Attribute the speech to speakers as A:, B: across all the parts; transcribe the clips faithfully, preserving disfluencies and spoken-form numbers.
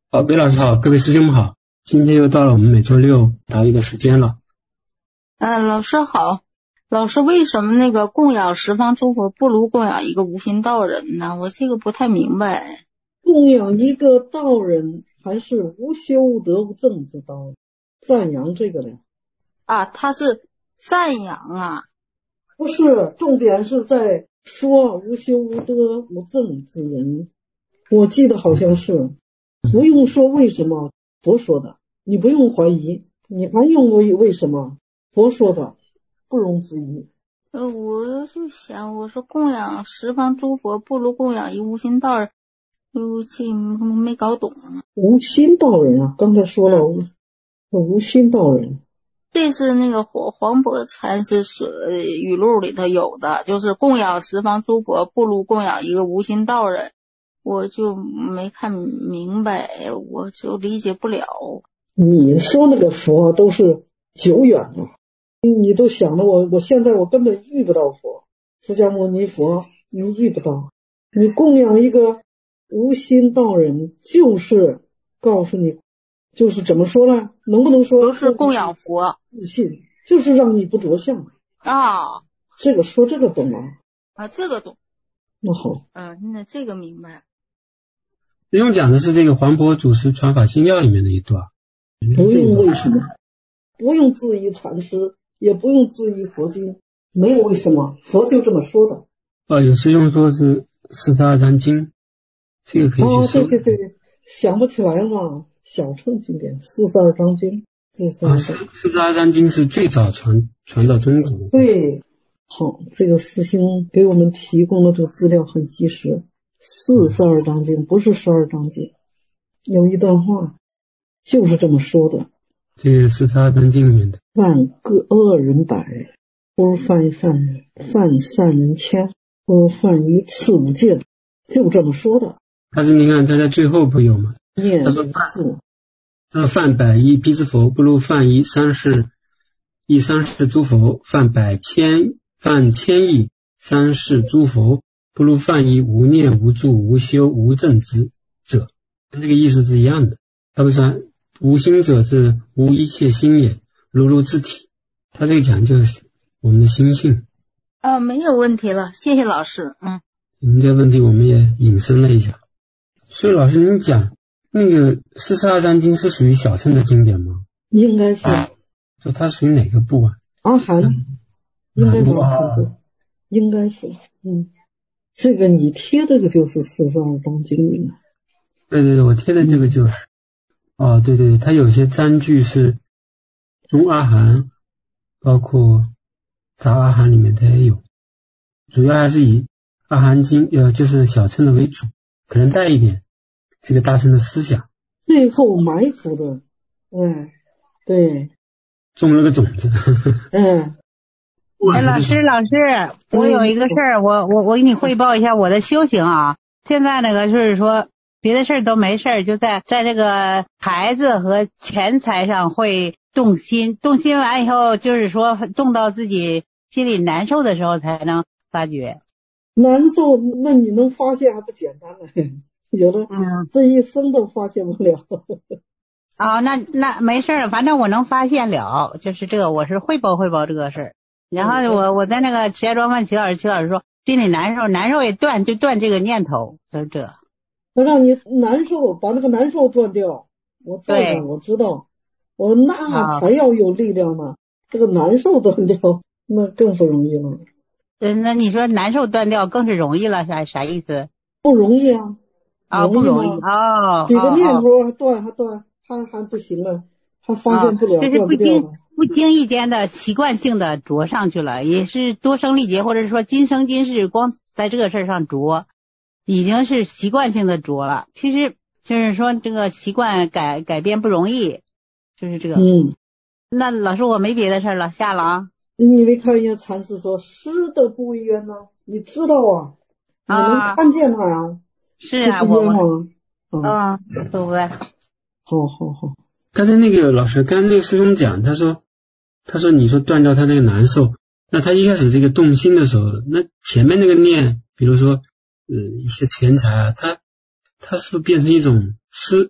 A: 好，韦老师好，各位师兄们好，今天又到了我们每周六答疑的时间了。
B: 嗯、呃，老师好，老师为什么那个供养十方诸佛不如供养一个无心道人呢？我这个不太明白。
C: 供养一个道人还是无修无得无证之道，赞扬这个的
B: 啊，他是赞扬啊，
C: 不是，重点是在说无修无得无证之人。我记得好像是不用说为什么，佛说的，你不用怀疑，你还用为为什么，佛说的，不容置疑。
B: 呃，我就想，我说供养十方诸佛不如供养一无心道人，我这没搞懂。
C: 无心道人啊，刚才说了无无心道人，
B: 这是那个黄黄伯禅师语录里头有的，就是供养十方诸佛不如供养一个无心道人。我就没看明白，我就理解不了。
C: 你说那个佛都是久远的，你都想了我，我现在我根本遇不到佛，释迦牟尼佛你遇不到。你供养一个无心道人，就是告诉你，就是怎么说呢？能不能说
B: 都是供养佛？
C: 自信就是让你不着相
B: 啊。
C: 这个说这个懂吗？
B: 啊，这个懂。
C: 那好，
B: 嗯、啊，那这个明白。
A: 师兄讲的是这个黄婆祖师传法心要里面的一段，
C: 不用为什么，不用质疑禅师，也不用质疑佛经，没有为什么，佛就这么说的。
A: 哦，有师兄说是四十二章经，这个可以去搜。
C: 哦，对对对，想不起来嘛，小乘经典四十二章经，四十二章，
A: 四十二章经是最早传传到中国的。
C: 对，好，这个师兄给我们提供的这个资料很及时。四十二章经不是十二章经，有一段话就是这么说的。
A: 这个四十二章经里面的，
C: 犯个恶人百，不如犯一善人；犯善人千，不如犯一次五戒，就这么说的。
A: 但是你看他在最后不有吗？他说犯，他说犯百亿辟支佛，不如犯一三世一三世诸佛；犯百千犯千亿三世诸佛，不如犯一无念无住无修无证之者，跟这个意思是一样的。他不说无心者是无一切心也，如如自体。他这个讲就是我们的心性。
B: 啊，没有问题了，谢谢老师。嗯，
A: 您这个问题我们也引申了一下。所以老师您讲那个四十二章经是属于小乘的经典吗？
C: 应该是。
A: 就它属于哪个部啊？
C: 阿含，
A: 嗯、
C: 应该是阿含部，应该是。嗯。这个你贴这个就是四十二章经里面。
A: 对对对，我贴的这个就是。嗯、哦，对对，它有些章句是中阿含，包括杂阿含里面它也有，主要还是以阿含经呃就是小乘的为主，可能带一点这个大乘的思想。
C: 最后埋伏的，嗯，对，
A: 种了个种子。
C: 嗯。
D: 哎，老师，老师，我有一个事儿，我我我给你汇报一下我的修行啊。现在那个就是说，别的事儿都没事儿，就在在这个孩子和钱财上会动心，动心完以后，就是说动到自己心里难受的时候才能发觉。
C: 难受，那你能发现还不简单呢？有的，嗯，这一生都发现不了。
D: 啊、哦，那那没事儿，反正我能发现了，就是这个，我是汇报汇报这个事儿。然后我我在那个石家庄问齐老师，齐老师说心里难受，难受也断，就断这个念头，就是这。
C: 他让你难受，把那个难受断掉。我在的，我知道，我那才要有力量呢。啊、这个难受断掉，那更不容易了。
D: 嗯，那你说难受断掉更是容易了，啥啥意思？
C: 不容易啊。
D: 啊、哦，不容易哦。
C: 几个念头还断还断，还还不行了，还发现不了，
D: 这是不
C: 经
D: 不经意间的习惯性的着上去了，也是多生历劫，或者说今生今世光在这个事儿上着，已经是习惯性的着了。其实就是说这个习惯改改变不容易，就是这个。
C: 嗯。
D: 那老师我没别的事了，下了啊。
C: 你没看见禅师说师的不为冤呢？你知道啊？你能看见他呀？啊
D: 是啊，我我
C: 嗯，
D: 对不对？
C: 好好好。
A: 刚才那个老师，刚才那个师兄讲，他说，他说你说断掉他那个难受，那他一开始这个动心的时候，那前面那个念，比如说呃一些钱财啊，他他是不是变成一种施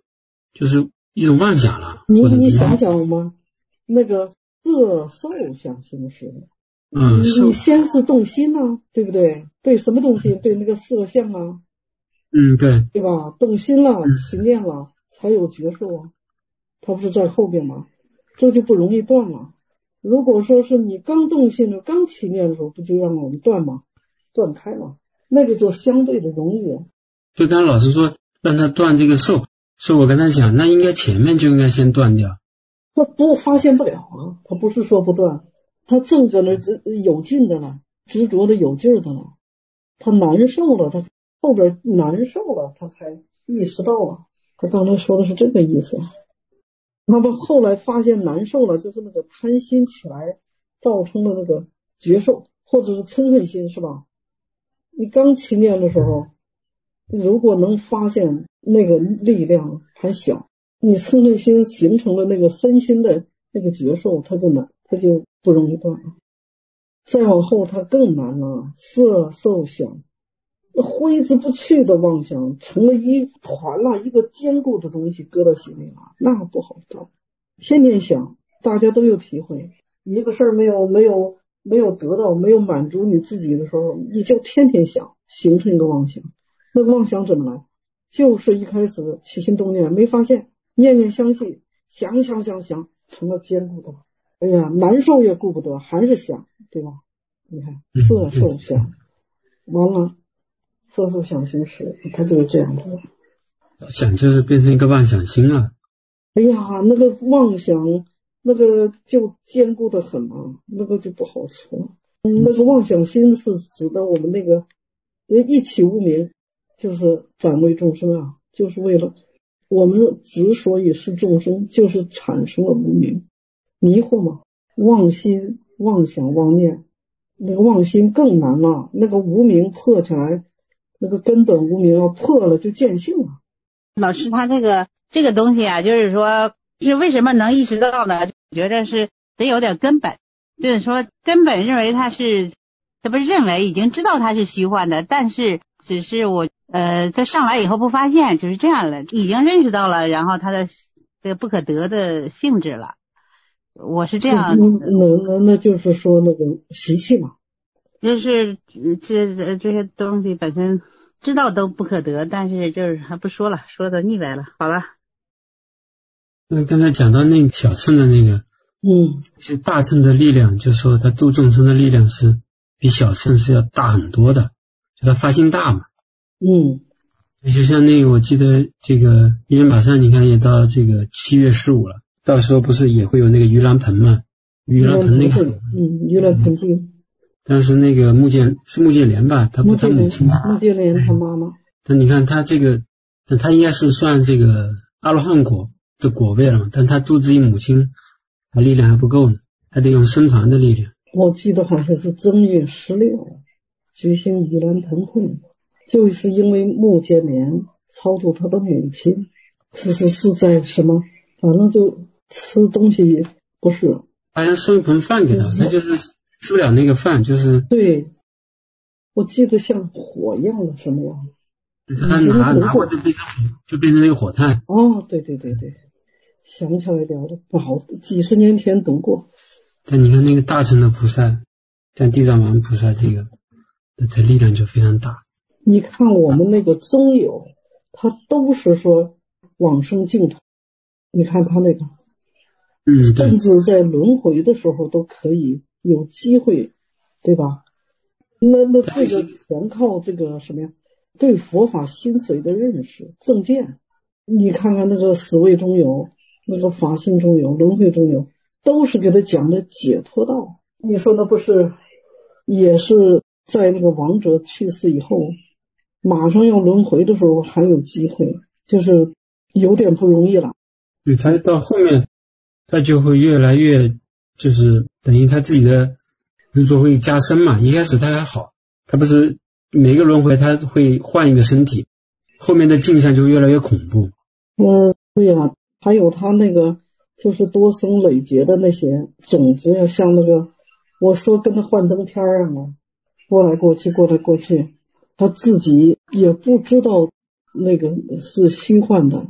A: 就是一种妄想了。
C: 你你想想嘛，那个色受想行识，
A: 嗯，
C: 你你先是动心啊，对不对？对什么东西？对那个色相啊，
A: 嗯，对，
C: 对吧？动心了，起念了，才有觉受啊，它不是在后边吗？这就不容易断了。如果说是你刚动心了，刚起念的时候，不就让我们断吗？断开了，那个就相对的容易。
A: 就刚刚老师说让他断这个受，所以我跟他讲，那应该前面就应该先断掉。
C: 他不发现不了啊，他不是说不断，他正搁那有劲的了，执着的有劲的了，他难受了，他后边难受了，他才意识到了。他刚才说的是这个意思。那么后来发现难受了，就是那个贪心起来造成的那个觉受，或者是嗔恨心，是吧？你刚起念的时候，如果能发现那个力量还小，你嗔恨心形成了那个身心的那个觉受，它就难，它就不容易断了。再往后它更难了，色受想，挥之不去的妄想成了一团了，一个坚固的东西搁到心里了，那不好断。天天想，大家都有体会，一个事儿没有没有没有得到，没有满足你自己的时候，你就天天想，形成一个妄想。那个妄想怎么来？就是一开始起心动念没发现，念念相续，想想想想，成了坚固的。哎呀，难受也顾不得，还是想，对吧？你看色受想，完了色受想行识，它就是这样子。
A: 想就是变成一个妄想心了。
C: 哎呀，那个妄想那个就坚固的很嘛，那个就不好说。那个妄想心是指的我们那个一起无明，就是反为众生啊，就是为了我们之所以是众生，就是产生了无明迷惑嘛，妄心妄想妄念，那个妄心更难了，那个无明破起来，那个根本无明要破了就见性了。
D: 老师他这个这个东西啊，就是说是为什么能意识到呢？觉得是得有点根本，就是说根本认为他是，他不是认为已经知道他是虚幻的，但是只是我呃这上来以后不发现，就是这样了，已经认识到了，然后他的这个不可得的性质了。我是这样，
C: 那那那就是说那个习气嘛，
D: 就是这这些东西本身知道都不可得，但是就是还不说了，说的腻歪了。好了，
A: 那刚才讲到那个小乘的那个，
C: 嗯，
A: 其实大乘的力量，就是说他度众生的力量是比小乘是要大很多的，就他发心大嘛。
C: 嗯，
A: 就像那个我记得这个因缘法上，你看也到这个七月十五了。到时候不是也会有那个盂兰盆嘛？盂兰盆那个，
C: 嗯，盂兰盆经。
A: 但是那个穆建是穆建莲吧？他不他母亲，
C: 穆建莲他妈妈。
A: 但你看他这个，但他应该是算这个阿罗汉果的果位了嘛？但他度自己母亲，他力量还不够呢，还得用僧团的力量。
C: 我记得好像是正月十六举行盂兰盆会，就是因为穆建莲超度他的母亲，其实是在什么？反正就吃东西不是，
A: 好像送一盆饭给他，他就是吃不了那个饭，就是
C: 对，我记得像火一样的什么样的，
A: 他拿拿火就变成就变成那个火炭。
C: 哦，对对对对，想起来了的，不好，几十年前读过。
A: 但你看那个大乘的菩萨，像地藏王菩萨这个，他力量就非常大。
C: 你看我们那个中有，他都是说往生净土。你看他那个，
A: 嗯，
C: 甚至在轮回的时候都可以有机会，对吧？那那这个全靠这个什么呀？对佛法心髓的认识、正见。你看看那个死位中有，那个法性中有，轮回中有，都是给他讲的解脱道。你说那不是也是在那个亡者去世以后，马上要轮回的时候还有机会，就是有点不容易了。
A: 对，他到后面他就会越来越，就是等于他自己的执着会加深嘛。一开始他还好，他不是每个轮回他会换一个身体，后面的镜像就越来越恐怖。
C: 嗯，对呀、啊，还有他那个就是多生累劫的那些种子呀，像那个我说跟他幻灯片儿啊，过来过去过来过去，他自己也不知道那个是虚幻的。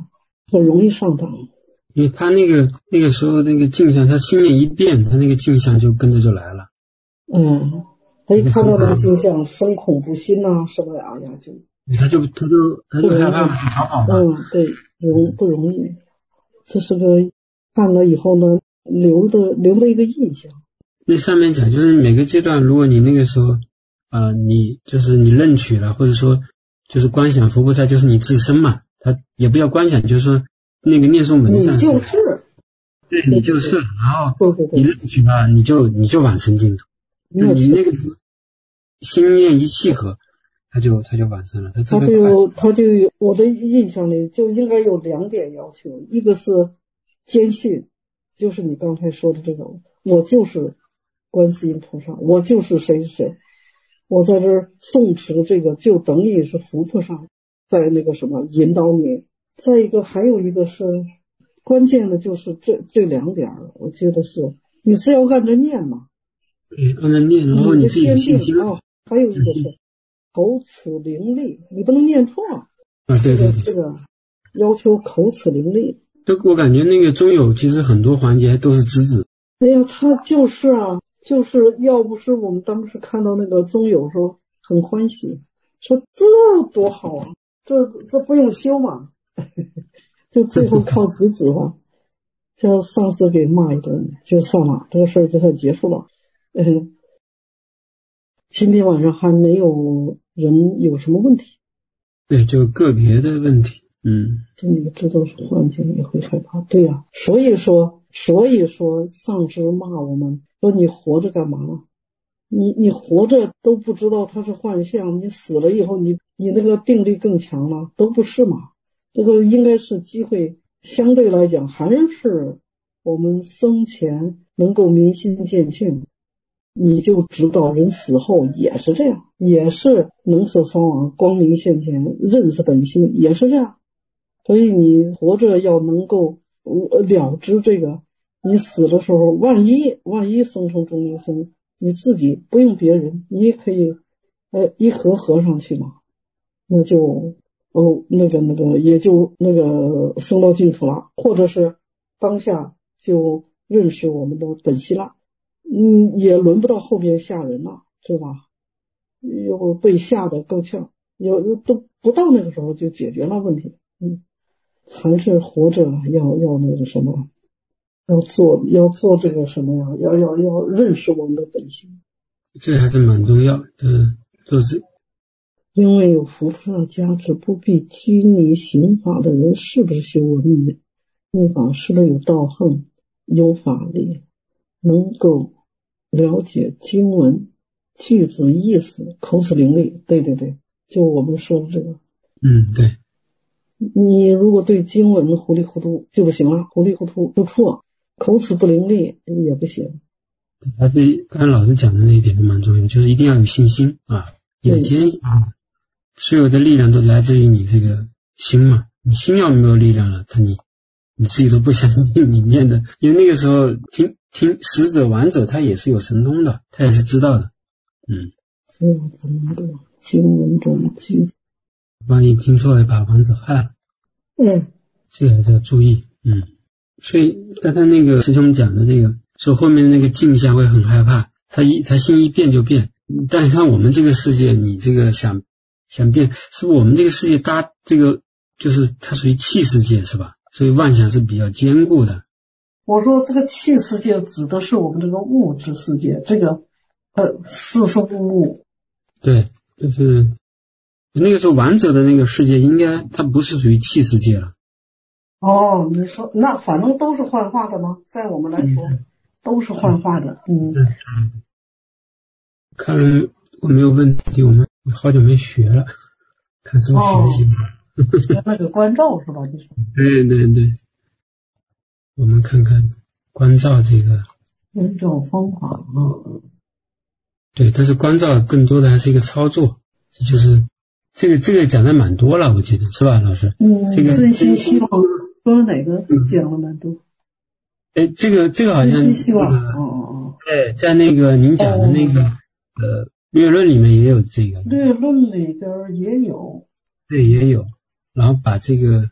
C: 很容易上当。
A: 因为他那个那个时候那个镜像，他心念一变，他那个镜像就跟着就来了。
C: 嗯，他一看到那个镜像，生恐怖心呐、啊，什么呀呀，就
A: 他就他就他就害怕逃跑嘛。
C: 嗯，对，容不容易？这是个看了以后呢，留的留了一个印象。
A: 那上面讲就是每个阶段，如果你那个时候啊、呃，你就是你认取了，或者说就是观想佛菩萨就是你自身嘛，他也不叫观想，就是说那个念诵门上
C: 你就是，
A: 对你就是，然后
C: 对对对，
A: 你认取了，你就你就往生净土。你那个心念一契合，他就他就往生了。他
C: 他就他就有我的印象里就应该有两点要求，一个是坚信，就是你刚才说的这个，我就是观世音菩萨，我就是谁谁，我在这儿诵持这个就等于是佛菩萨在那个什么引导你。再一个还有一个是关键的就是这这两点，我觉得是你只要按着念嘛。
A: 对，按照念，然后你自己信心
C: 啊。还有一个是口齿伶俐，你不能念错
A: 啊。对对对，
C: 这个要求口齿伶俐。
A: 这我感觉那个中有其实很多环节都是直指。
C: 哎呀，他就是啊，就是要不是我们当时看到那个中有时候很欢喜，说这多好啊，这这不用修嘛，就最后靠直指吧，叫上司给骂一顿就算了，这个事儿就算结束了。嗯，今天晚上还没有人有什么问题。
A: 对，就个别的问题。嗯，
C: 就你知道是幻境也会害怕。对呀、啊，所以说所以说上师骂我们说你活着干嘛呢？你你活着都不知道它是幻象，你死了以后你你那个定力更强了，都不是嘛。这个应该是机会，相对来讲还是我们生前能够明心见性，你就知道人死后也是这样，也是能舍双亡，光明现前，认识本心，也是这样。所以你活着要能够了知这个，你死的时候万一万一生成中阴身，你自己不用别人，你也可以呃一合合上去嘛，那就哦那个那个也就那个升到净土了，或者是当下就认识我们的本心了。嗯，也轮不到后边吓人了，是吧？又被吓得够呛，有都不到那个时候就解决了问题。嗯，还是活着要要那个什么，要做要做这个什么呀？要要要认识我们的本性，
A: 这还是蛮重要的。就是，
C: 因为有佛菩萨加持，不必拘泥行法的人，是不是修文明密法？是不是有道行、有法力，能够了解经文句子意思，口齿伶俐。对对对，就我们说的这个。
A: 嗯，对。
C: 你如果对经文糊里糊涂就不行了，糊里糊涂不错，口齿不伶俐也不行。
A: 还是刚才老师讲的那一点都蛮重要，就是一定要有信心啊，你的坚信，所有的力量都来自于你这个心嘛。你心要没有力量了，他你你自己都不相信你念的，因为那个时候听听识者闻者，他也是有神通的，他也是知道的。嗯，
C: 这样子能够经文中句子。
A: 万一听错了，把王者害了。
C: 嗯，
A: 这个还是要注意。嗯，所以刚才那个师兄讲的这个，说后面那个镜像会很害怕，他一他心一变就变。但是看我们这个世界，你这个想想变，是不是我们这个世界搭这个就是它属于气世界是吧？所以妄想是比较坚固的。
C: 我说这个气世界指的是我们这个物质世界，这个呃世俗物。
A: 对，就是那个时候王者的那个世界，应该它不是属于气世界了。
C: 哦，你说那反正都是幻化的吗？在我们来说、嗯、都是幻化的。嗯，
A: 嗯看我没有问题，我们好久没学了，看是不是学习吧。
C: 哦、学那个关照是吧？你说？
A: 对对对，我们看看关照这个
C: 关照方法啊。
A: 对，但是关照更多的还是一个操作，就是这个这个讲的蛮多了，我记得是吧，老师？
C: 嗯，
A: 这个
C: 真心希望说哪个讲了蛮多。
A: 哎、嗯，这个这个好像
C: 真心希望，哦哦哦，
A: 对，在那个您讲的那个、哦、呃略论里面也有这个，
C: 略论里边也有，
A: 对，也有，然后把这个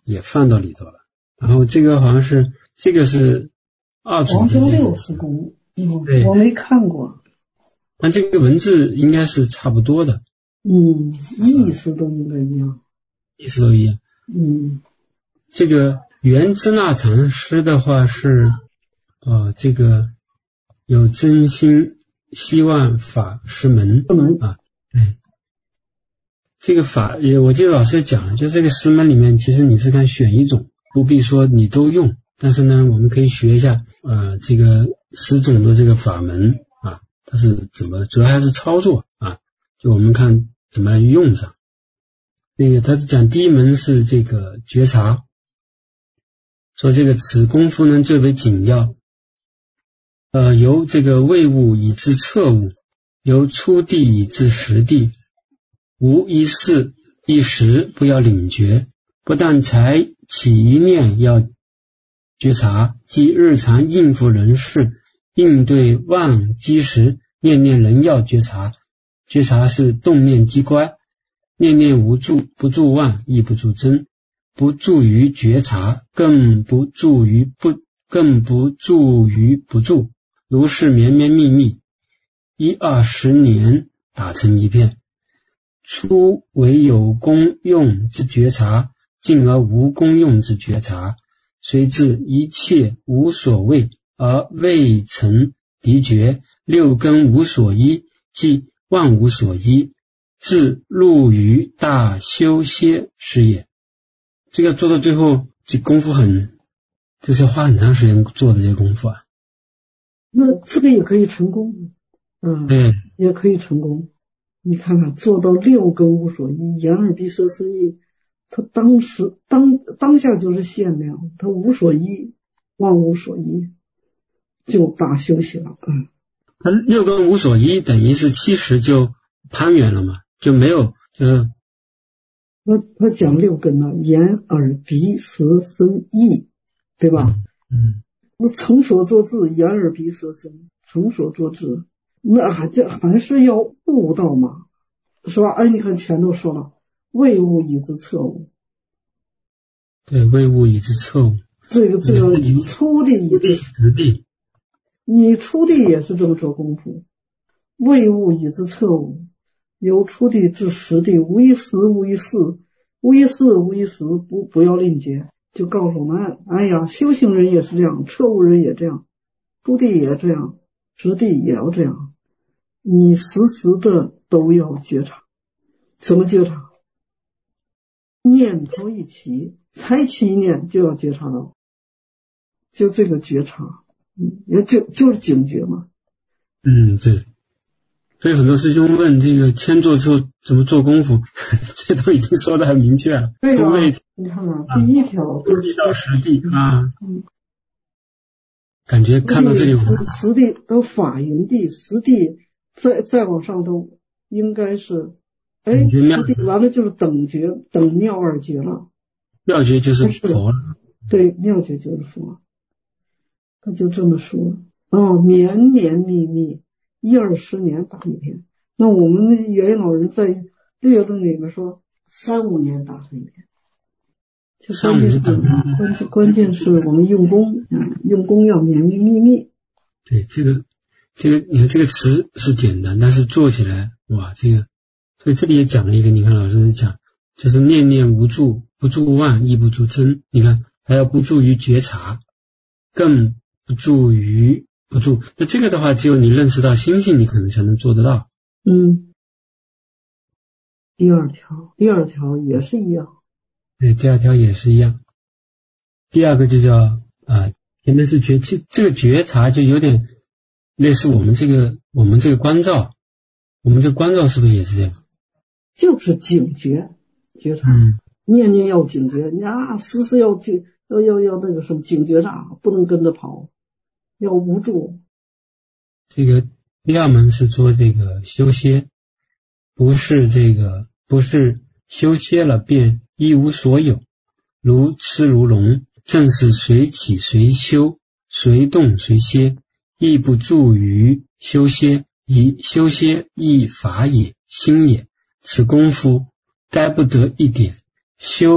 A: 也放到里头了。然后这个好像是这个是二祖
C: 黄州六十功，
A: 对，
C: 我没看过。
A: 但这个文字应该是差不多的。
C: 嗯，意思都应该一样。
A: 意思都一样。
C: 嗯，
A: 这个圆支那禅师的话是，呃，这个有真心希望法师门啊，对，这个法也我记得老师讲了，就这个师门里面，其实你是看选一种，不必说你都用，但是呢，我们可以学一下，呃，这个十种的这个法门啊，它是怎么，主要还是操作啊，就我们看怎么用上。那个他讲第一门是这个觉察，说这个此功夫呢最为紧要，呃，由这个位物以至测物，由初地以至实地，无一事一时不要领觉，不但才起一念要觉察，即日常应付人事应对忘机时，念念仍要觉察。觉察是动念机关，念念无住，不住忘，亦不住真，不住于觉察，更不住于不，更不住于不住，如是绵绵密密，一二十年打成一片。初为有功用之觉察，进而无功用之觉察，随至一切无所谓而未曾离觉，六根无所依，即万无所依，至入于大修歇是也。这个做到最后，这功夫很，这是花很长时间做的这个功夫啊。
C: 那这个也可以成功，嗯，
A: 对，
C: 也可以成功。你看看，做到六根无所依，眼耳鼻舌身意，他当时当当下就是限量，他无所依，万无所依，就大休息了。嗯，
A: 他六根无所依，等于是七十就攀缘了嘛，就没有就。
C: 他他讲六根呢，眼耳鼻舌身意，对吧？
A: 嗯，
C: 那成所作智，眼耳鼻舌身，成所作智，那还这还是要悟到嘛，是吧？哎，你看前头说了，为物以之测物，
A: 对，为物以之测物，
C: 这个这个初地以之
A: 实地，
C: 你初地也是这么做功夫，为物以之测物。由初地至实地，无一时无一事，无一事无一时，不不要吝劫。就告诉我们，哎呀，修行人也是这样，彻悟人也这样，初地也这样，实地也要这样。你时时的都要觉察。怎么觉察？念头一起，才起一念就要觉察到，就这个觉察，嗯，也就就是警觉嘛。
A: 嗯，对。所以很多师兄问这个千座之后怎么做功夫，这都已经说得很明确了。
C: 对啊，你看看、啊、第一条，
A: 初地到实地啊，嗯，感觉看到这里，
C: 实地都法云地，实地再再往上都应该是，哎，实地完了就是等觉，等妙二觉了。
A: 妙觉就是佛了，
C: 对，妙觉就是佛，他就这么说。哦，绵绵密密。一二十年打一片，那我们元音老人在略论里面说三五年打成一片，就关键是关键关键是我们用功，用功要绵绵密密。
A: 对，这个这个你看这个词是简单，但是做起来哇，这个所以这里也讲了一个，你看老师讲就是念念无住，不住忘，亦不住真，你看还要不住于觉察，更不住于不住，那这个的话，只有你认识到心性，你可能才能做得到。
C: 嗯，第二条，第二条也是一样。
A: 对，第二条也是一样。第二个就叫啊、呃，前面是觉，这个觉察就有点类似我们这个我们这个观照，我们这个观照是不是也是这样？
C: 就是警觉觉察，
A: 嗯，
C: 念念要警觉，你啊，时时要警，要要要那个什么警觉啥，不能跟着跑。要无助。
A: 这个第二门是说这个修歇，不是这个不是修歇了便一无所有，如痴如聋，正是随起随修，随动随歇，亦不助于修歇，以修歇亦法也，心也。此功夫该不得一点，修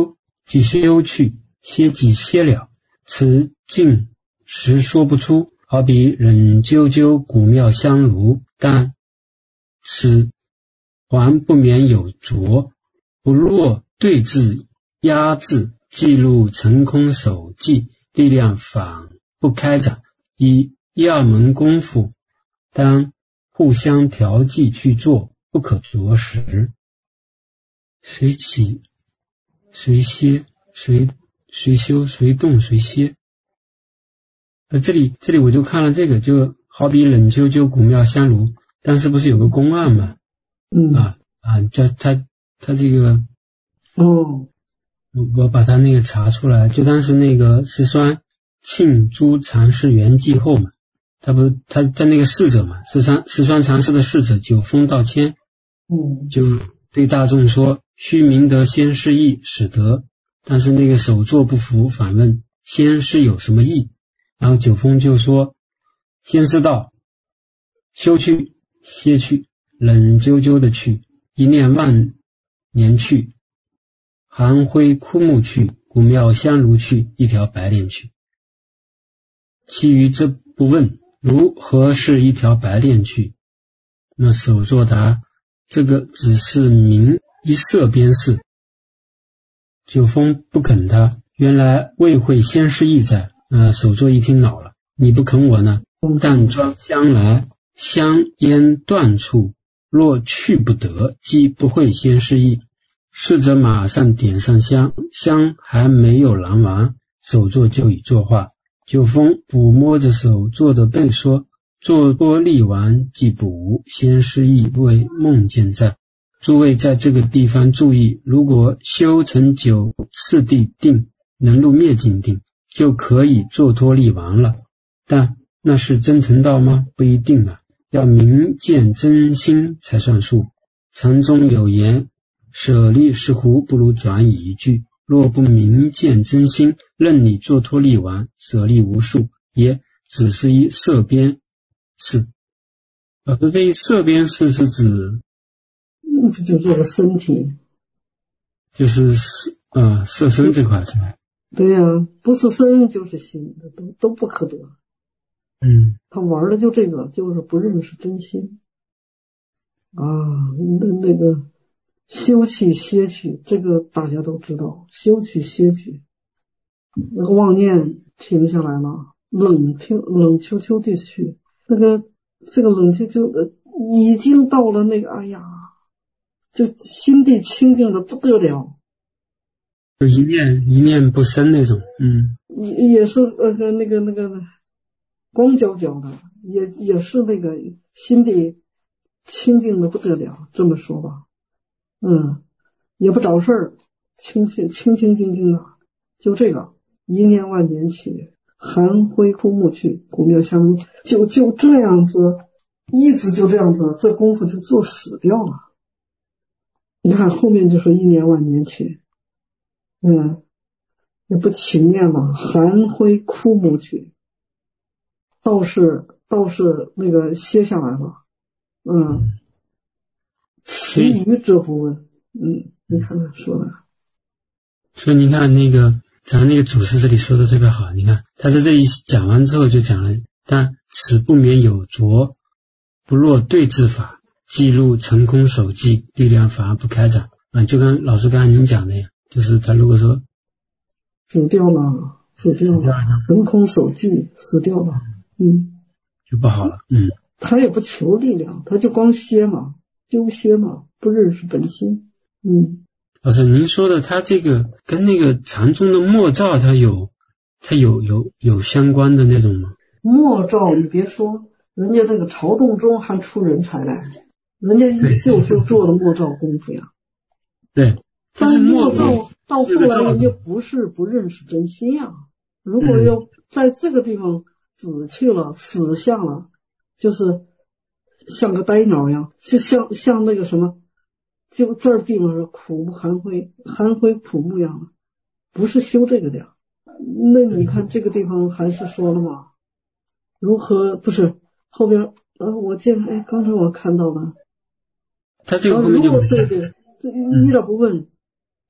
A: 即休去，歇即歇了，此境实说不出，好比冷啾啾古妙香炉，但此还不免有拙，不若对治压制，记录成空手记，力量反不开展，以一二门功夫，当互相调剂去做，不可着实。随起随歇，随随休，随动随歇。呃，这里这里我就看了这个，就好比冷啾啾古妙香炉，但是不是有个公案嘛？
C: 嗯
A: 啊啊，叫他他这个
C: 哦，
A: 我把他那个查出来，就当时那个石川庆珠禅师圆寂后嘛，他不他在那个侍者嘛，石川石川禅师的侍者九峰道谦，
C: 嗯，
A: 就对大众说，须明得先师意，使得，但是那个首座不服，反问先师有什么意？然后九峰就说，先师道，休去，歇去，冷啾啾的去，一念万年去，寒灰枯木去，古妙香炉去，一条白练去。其余这不问，如何是一条白练去？那首座答，这个只是名一色边事。九峰不肯他，原来未会先师意在。呃，首座一听恼了，你不肯我呢？但装香来，香烟断处，若去不得，即不会先师意。侍者马上点上香，香还没有燃完，首座就已作画。九峰抚摸着首座的背说，做多力完即不无，先师意为梦见在。诸位在这个地方注意，如果修成九次第定，能入灭尽定，就可以做脱力完了。但那是真成道吗？不一定啊，要明见真心才算数。禅中有言，舍利是壶，不如转以一句。若不明见真心，任你做脱力完，舍利无数，也只是一色边事。老师，这一色边事是指
C: 嗯，就这个身体，
A: 就是呃色身这块是吧？
C: 对呀、啊，不是身就是心，都都不可得。
A: 嗯，
C: 他玩的就这个，就是不认识真心啊。那那个休去歇去，这个大家都知道，休去歇去，那个妄念停下来了，冷听冷秋秋地去，那个这个冷秋秋呃已经到了那个，哎呀，就心地清净的不得了。
A: 就一念一念不生那种，嗯，
C: 也也是呃那个那个光焦焦的，也也是那个心地清净的不得了，这么说吧，嗯，也不找事儿，清清清清净净的，就这个一念万年去，寒灰枯木去，古妙香炉，就就这样子，一直就这样子，这功夫就做死掉了。你看后面就说一年万年去。嗯，也不情念了，寒灰枯木去，倒是倒是那个歇下来了，嗯，其余这不问，嗯，你看他说的，
A: 所以你看那个咱那个祖师这里说的特别好，你看他在这里讲完之后就讲了，但此不免有拙，不若对治法，记录成空手记，力量反而不开展，嗯，就跟老师刚才您讲的呀。就是他如果说
C: 死掉了，死掉了，成空手记死掉了，嗯，
A: 就不好了，嗯，
C: 他也不求力量，他就光歇嘛，修歇嘛，不认识本心，嗯。
A: 老师，您说的他这个跟那个禅宗的默照，他有他有有有相关的那种吗？
C: 默照你别说，人家那个曹洞宗还出人才来，人家就是做了默照功夫呀，
A: 对。
C: 但是默照到后来人家不是不认识真心呀、啊。如果要在这个地方死去了、死下了，就是像个呆鸟一样，就像像那个什么，就这儿地方是苦木寒灰、寒灰苦木一样的，不是修这个的呀。那你看这个地方还是说了嘛，如何不是后边呃，我见哎，刚才我看到了，
A: 他这个后面就
C: 对对，你咋不问？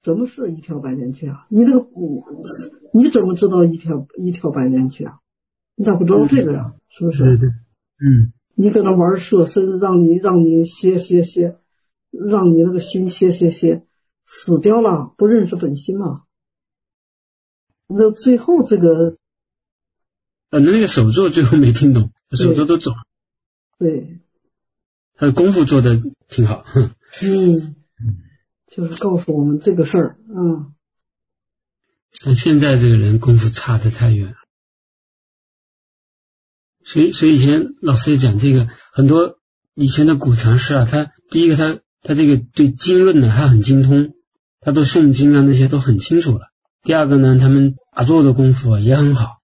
C: 什么是一条百年去啊？你那个你怎么知道一条一条百年去啊？你咋不知道这个呀？是不是？
A: 对对，嗯。
C: 你搁那玩色身，让你让你歇歇歇，让你那个心歇歇歇，死掉了，不认识本心嘛。那最后这个，
A: 呃，那个手作最后没听懂，手作都走了。
C: 对，
A: 他的功夫做的挺好。
C: 嗯，就是告诉我们这个事儿，嗯。
A: 但现在这个人功夫差得太远了。所以，所以以前老师也讲这个，很多以前的古禅师啊，他第一个他他这个对经论呢，他很精通，他都诵经啊那些都很清楚了。第二个呢，他们打坐的功夫啊也很好。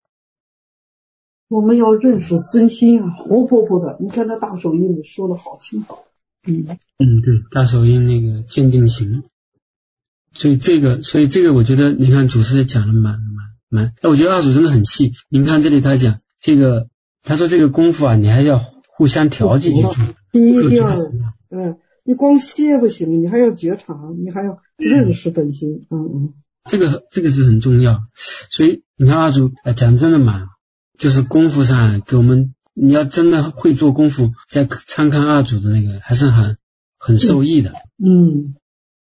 C: 我们要认识身心啊，活泼泼的。你看那大手印里说的好清楚。嗯
A: 嗯，对，大手印那个鉴定行。所以这个，所以这个我觉得，你看祖师也讲的蛮蛮蛮，哎，我觉得二祖真的很细。您看这里他讲。这个他说这个功夫啊，你还要互相调剂去做。
C: 第一、第二，嗯，你光歇不行，你还要觉察，你还要认识本心。嗯嗯，
A: 这个这个是很重要。所以你看二祖讲真的蛮，就是功夫上给我们，你要真的会做功夫，再参看二祖的那个，还是很很受益的。
C: 嗯，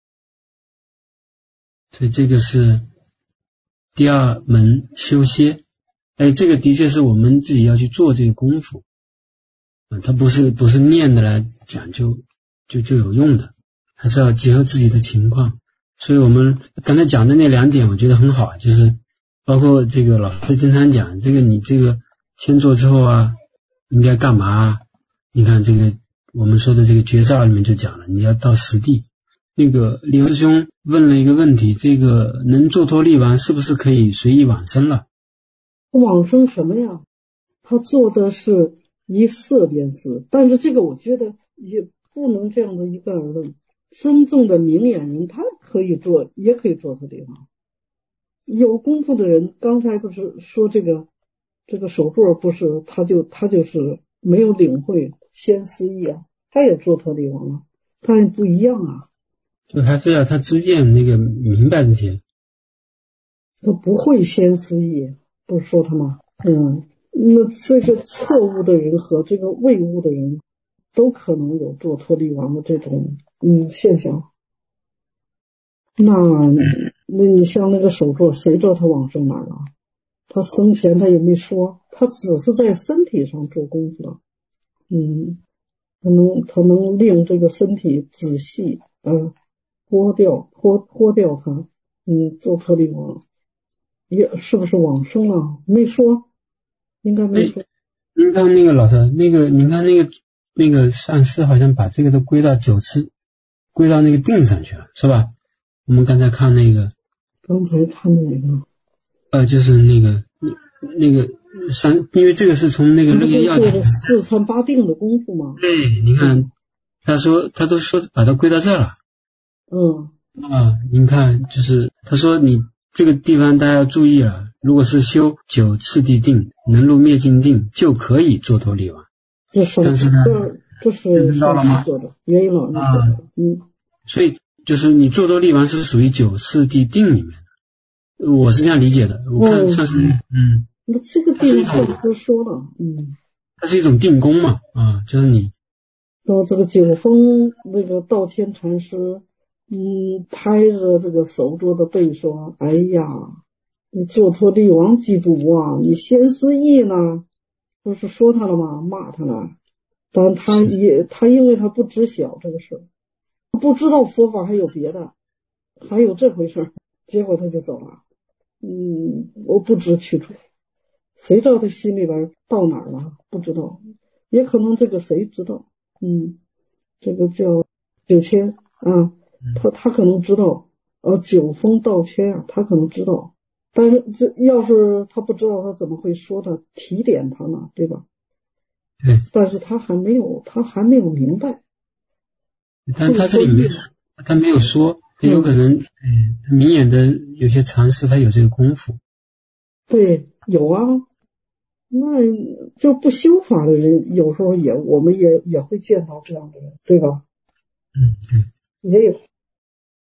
A: 所以这个是第二门修歇。哎，这个的确是我们自己要去做这个功夫啊，它不是不是念的来讲就就就有用的，还是要结合自己的情况。所以我们刚才讲的那两点，我觉得很好，就是包括这个老师经常讲，这个你这个先做之后啊，应该干嘛啊？你看这个我们说的这个绝招里面就讲了，你要到实地。那个李师兄问了一个问题，这个能坐脱力丸是不是可以随意往生了？
C: 往生什么呀？他做的是以色变思，但是这个我觉得也不能这样的一概而论。真正的明眼人，他可以做，也可以做脱力丸。有功夫的人，刚才不是说这个这个手座不是，他就他就是没有领会先思意啊，他也做脱力丸了，但也不一样啊。
A: 就还是要他知见那个明白这些，
C: 他不会先思意。不是说他吗？嗯，那这个错误的人和这个未悟的人都可能有做脱力丸的这种嗯现象。那那你像那个手座，谁知道他往生哪儿了？他生前他也没说，他只是在身体上做功夫了。嗯，他能他能令这个身体仔细呃脱掉脱脱掉它，嗯，做脱力丸。也是不是往生了？没说，应该没说。
A: 您看那个老师，那个您看那个那个上师好像把这个都归到九次，归到那个定上去了，是吧？我们刚才看那个，
C: 刚才看的哪个？
A: 呃，就是那个那个三，因为这个是从那个楞严要紧
C: 四参八定的功夫嘛。
A: 对，你看他说他都说把它归到这了。
C: 嗯
A: 啊，您看就是他说你。这个地方大家要注意了，如果是修九次第定，能入灭尽定，就可以做脱力丸。
C: 这是
A: 但是呢，
C: 这是
A: 知道了吗？
C: 说的原因老师说的，啊、嗯。
A: 所以就是你做脱力丸是属于九次第定里面的，我是这样理解的。我看上是嗯，
C: 那这个定上师说了，嗯，
A: 它是一种定功嘛，啊，就是你。
C: 然后这个九峰那个道谦禅师。嗯，拍着这个手桌的背说：“哎呀，你做脱力丸记不啊？你先思意呢？不是说他了吗？骂他了。但他也他因为他不知晓这个事，不知道佛法还有别的，还有这回事，结果他就走了。嗯，我不知去处，谁知道他心里边到哪儿了？不知道，也可能这个谁知道？嗯，这个叫九千啊。”他他可能知道，呃，九峰道谦啊，他可能知道，但是这要是他不知道，他怎么会说他提点他呢？对吧？
A: 对。
C: 但是他还没有，他还没有明白。
A: 但他这里面他没有说，他有可能，嗯，嗯明眼的有些禅师他有这个功夫。
C: 对，有啊，那就不修法的人，有时候也我们也也会见到这样的人，对吧？
A: 嗯，对。
C: 也有。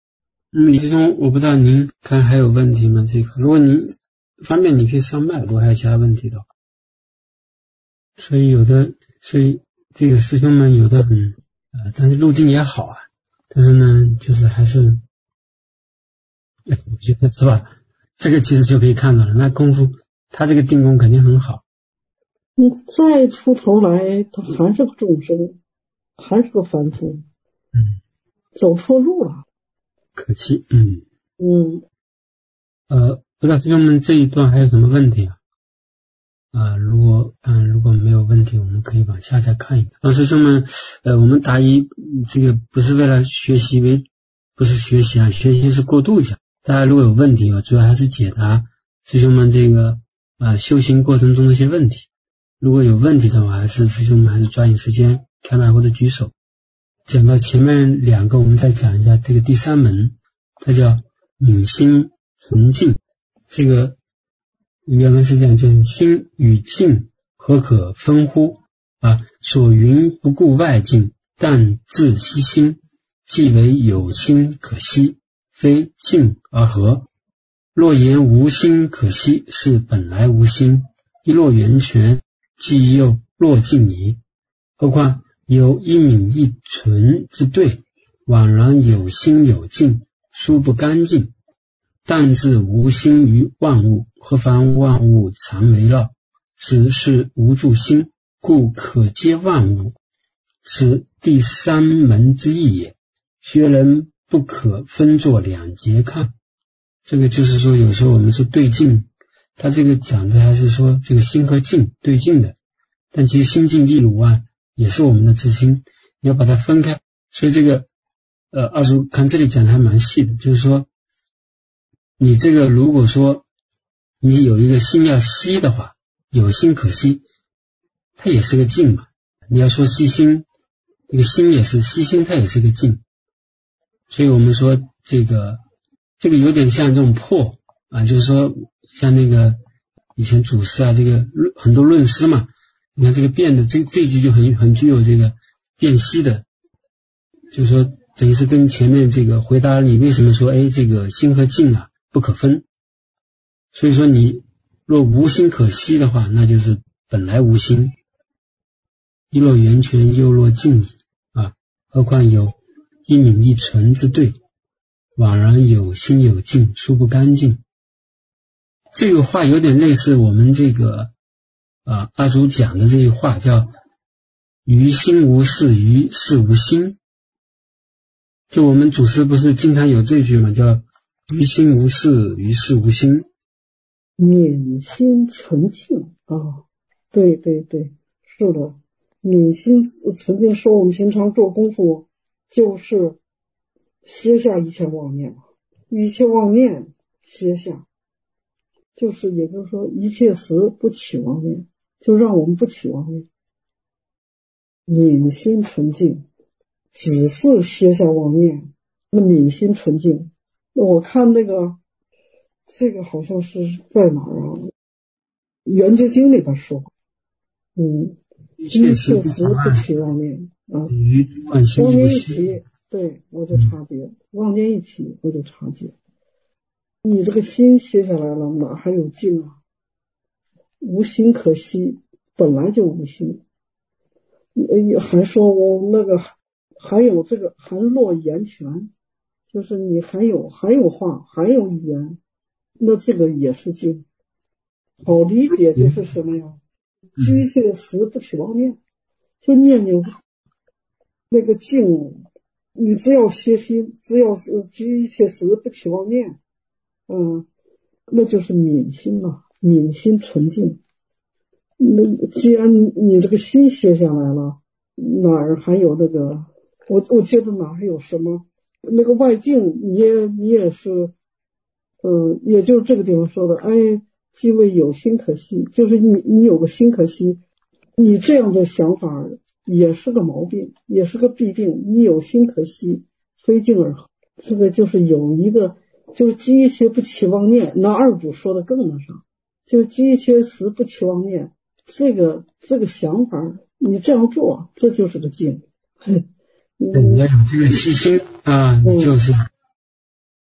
A: 嗯，李师兄，我不知道您看还有问题吗？这个，如果您方便，你可以上麦，如果还有其他问题的话。所以有的，所以这个师兄们有的很，呃，但是路径也好啊，但是呢，就是还是，哎，我觉得是吧？这个其实就可以看到了，那功夫他这个定功肯定很好。
C: 你再出头来，他还是个众生，还是个凡夫，
A: 嗯，
C: 走错路了，
A: 可惜，嗯
C: 嗯，
A: 呃，不知道师兄们这一段还有什么问题啊？啊、呃，如果嗯如果没有问题，我们可以往下再看一看。那师兄们，呃，我们答疑这个不是为了学习为，不是学习啊，学习是过渡一下。大家如果有问题啊，主要还是解答师兄们这个啊、呃、修行过程中的一些问题。如果有问题的话，还是师兄们还是抓紧时间开麦或者举手。讲到前面两个，我们再讲一下这个第三门，它叫泯心纯净。这个原文是这样，就是心与境何可分乎？啊，所云不顾外境，但自息心，即为有心可息，非境而合。若言无心可息，是本来无心，一落源泉，即又落尽矣。何况有一泯一纯之对，惘然有心有境，殊不干净。但自无心于万物，何妨万物常围绕？此是无住心，故可接万物。此第三门之意也。学人不可分作两节看。这个就是说，有时候我们说对境，他这个讲的还是说这个心和境对境的，但其实心境一如啊，也是我们的自心，你要把它分开。所以这个呃，二叔看这里讲的还蛮细的，就是说你这个如果说你有一个心要息的话，有心可息，它也是个境嘛。你要说息心，这个心也是息心，它也是个境。所以我们说这个这个有点像这种破啊，就是说像那个以前祖师啊，这个很多论师嘛，你看这个辩的这这句就很很具有这个辨析的，就是说等于是跟前面这个回答你为什么说哎这个心和境啊不可分。所以说你若无心可息的话，那就是本来无心，一落源泉又落尽矣啊，何况有一泯一纯之对，惘然有心有境，殊不干净。这个话有点类似我们这个啊阿祖讲的这句话，叫于心无事，于事无心。就我们祖师不是经常有这句嘛，叫于心无事，于事无心。
C: 泯心纯净啊，对对对，是的，泯心纯净说我们平常做功夫就是歇下一切妄念，一切妄念歇下，就是也就是说一切时不起妄念，就让我们不起妄念。泯心纯净只是歇下妄念，那泯心纯净，那我看那个这个好像是在哪儿啊？圆觉经里边说，嗯，一切时不起妄念啊，妄念一起，对我就察觉，妄念一起我就察觉。你这个心歇下来了，哪还有境啊？无心可息，本来就无心。还说我那个还有这个还落言泉，就是你还有还有话，还有语言。那这个也是境，好理解就是什么呀？居一切时不起妄念，就念念那个境，你只要歇心，只要是居一切时不起妄念，嗯，那就是泯心了，泯心纯净。那既然你你这个心歇下来了，哪儿还有那个？我我觉得哪还有什么那个外境？你也你也是。嗯，也就是这个地方说的，哎，即为有心可息，就是你你有个心可息，你这样的想法也是个毛病，也是个弊病。你有心可息，非境而合，这个就是有一个，就是居一切不起妄念。那二祖说的更那啥，就是居一切时不起妄念，这个这个想法，你这样做，这就是个境。
A: 对，你要有这个细心啊，就是。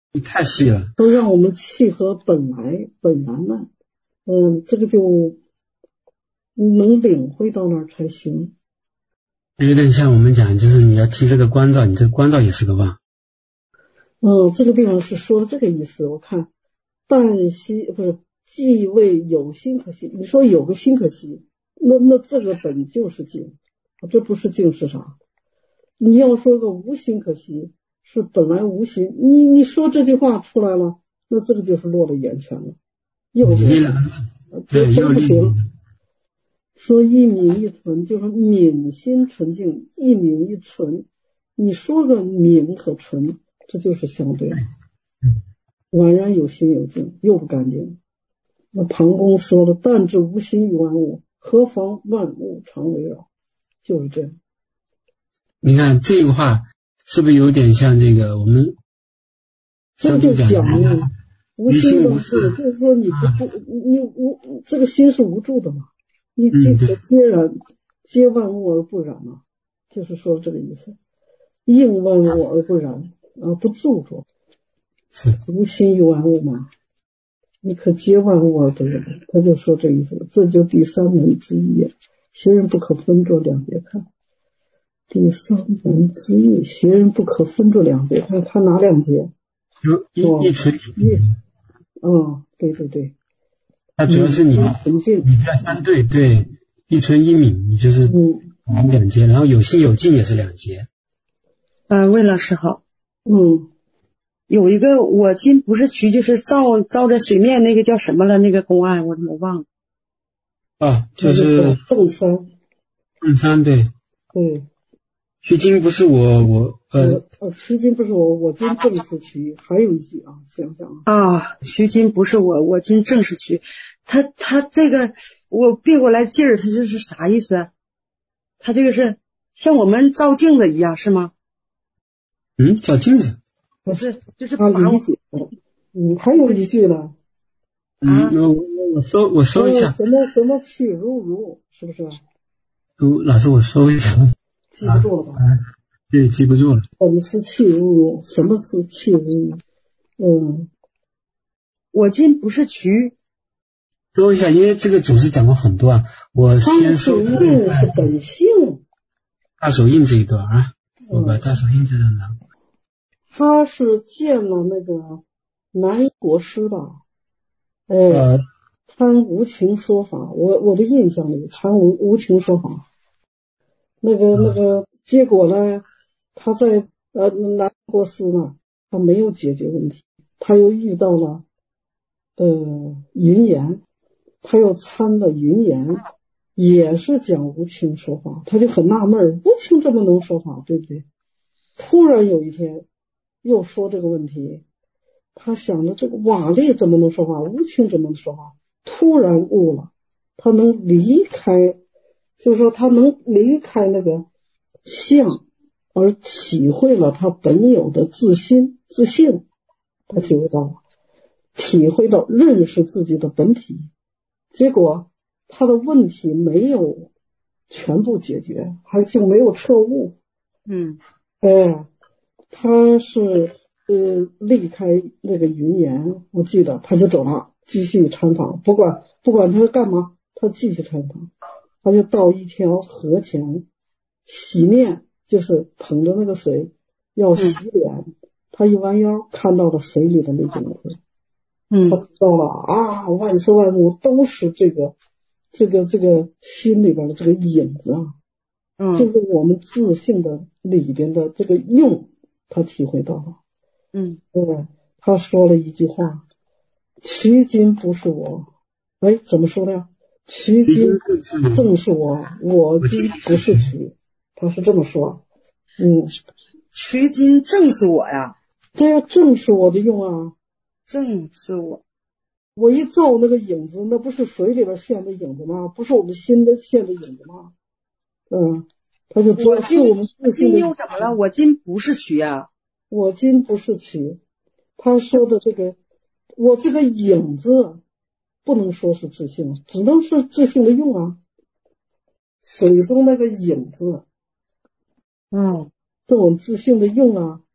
A: 你太细了，
C: 都让我们契合本来本然了。嗯，这个就能领会到那儿才行。
A: 有点像我们讲，就是你要提这个关照，你这关照也是个妄。
C: 嗯，这个地方是说的这个意思。我看但惜不是既未有心可惜，你说有个心可惜，那那这个本就是静，这不是静是啥？你要说个无心可惜，是本来无心，你你说这句话出来了，那这个就是落了眼前了，又
A: 离了，对，又
C: 不行。说一泯一纯，就是泯心纯净，一泯一纯。你说个泯和纯，这就是相对。宛然有心有静，又不干净。那庞公说了，但知无心于万物，何妨万物常围绕，就是这样。
A: 你看这个话是不是有点像这个我们
C: 这就讲了无心的事，就是说你不不你无这个心是无助的嘛，你即可皆然皆万物而不染嘛，就是说这个意思。应万物而不染啊，不住着，
A: 是
C: 无心于万物嘛，你可皆万物而不染，他就说这意思。这就第三门之一，邪人不可分作两节看。第三门之一，邪人不可分作两节看，他哪两节？
A: 一一纯
C: 一，嗯，对对对，
A: 它主要是你你要相对，对，一纯一泯，你就是嗯两节，然后有心有静也是两节。
E: 嗯、呃，魏老师好。
C: 嗯，
E: 有一个我今不是渠，就是照照着水面那个叫什么了？那个公案我怎么忘了？
A: 啊，就是
C: 正山。
A: 正山，对
C: 对。
A: 虚经不是我我呃
C: 呃虚经不是我我今正是渠，还有一句啊，想想
E: 啊，虚经不是我我今正是渠，他他这个我背过来劲儿，他这是啥意思？他这个是像我们照镜子一样是吗？
A: 嗯，照镜子
E: 不是，就是
C: 他理解。嗯，还有一句呢。
A: 嗯，那我我搜我搜一下。
C: 什么什么气如如，是不是？
A: 哦，老师我搜一下。
C: 记不住了吧？
A: 啊、对，记不住了。
C: 本是气如如，什么是气如如？嗯，
E: 我今不是渠。
A: 搜一下，因为这个祖师讲过很多啊。我先搜。
C: 应是本性。
A: 大手印这一段啊，我把大手印这段拿。
C: 他是见了那个南国师吧？哎，
A: 呃，
C: 参无情说法，我我的印象里参无无情说法。那个那个结果呢？他在呃南国师呢，他没有解决问题，他又遇到了呃云岩，他又参了云岩，也是讲无情说法，他就很纳闷，无情这么能说法，对不对？突然有一天又说这个问题，他想着这个瓦砾怎么能说法，无情怎么能说法？突然悟了，他能离开。就是说他能离开那个相，而体会了他本有的自心自信，他体会到了，体会到认识自己的本体，结果他的问题没有全部解决，还就没有彻悟。
E: 嗯，
C: 哎，他是呃离开那个云岩，我记得他就走了，继续参访，不管不管他干嘛，他继续参访。他就到一条河前洗面，就是捧着那个水要洗脸，嗯、他一弯腰看到了水里的那种子，
E: 嗯，
C: 他知道了啊，万事万物都是这个这个这个心里边的这个影子啊，
E: 嗯，
C: 就是我们自信的里边的这个用，他体会到了，
E: 嗯，
C: 对，他说了一句话，其今不是我，哎，怎么说的呀？其今正是我，我今不是其，他是这么说。嗯，
E: 其今正是我呀。
C: 对呀，正是我的用啊，
E: 正是我。
C: 我一照那个影子，那不是水里边现的影子吗？不是我们心的现的影子吗？嗯，他就说是我们自信的。
E: 又怎么了？我今不是其啊。
C: 我今不是其，他说的这个，我这个影子。不能说是自信，只能是自信的用啊。水中那个影子，
E: 嗯，
C: 这种自信的用啊，